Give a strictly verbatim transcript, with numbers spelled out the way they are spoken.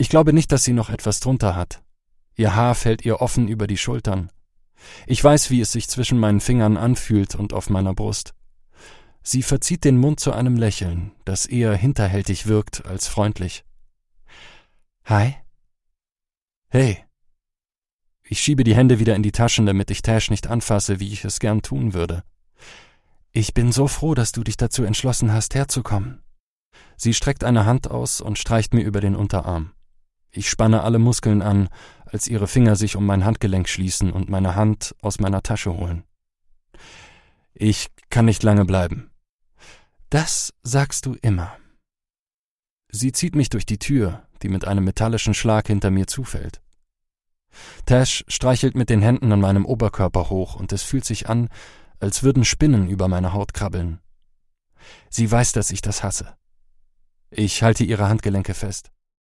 Ich glaube nicht, dass sie noch etwas drunter hat. Ihr Haar fällt ihr offen über die Schultern. Ich weiß, wie es sich zwischen meinen Fingern anfühlt und auf meiner Brust. Sie verzieht den Mund zu einem Lächeln, das eher hinterhältig wirkt als freundlich. »Hi?« »Hey!« Ich schiebe die Hände wieder in die Taschen, damit ich Tash nicht anfasse, wie ich es gern tun würde. »Ich bin so froh, dass du dich dazu entschlossen hast, herzukommen.« Sie streckt eine Hand aus und streicht mir über den Unterarm. Ich spanne alle Muskeln an, als ihre Finger sich um mein Handgelenk schließen und meine Hand aus meiner Tasche holen. »Ich kann nicht lange bleiben.« »Das sagst du immer.« Sie zieht mich durch die Tür, die mit einem metallischen Schlag hinter mir zufällt. Tash streichelt mit den Händen an meinem Oberkörper hoch und es fühlt sich an, als würden Spinnen über meine Haut krabbeln. Sie weiß, dass ich das hasse. Ich halte ihre Handgelenke fest.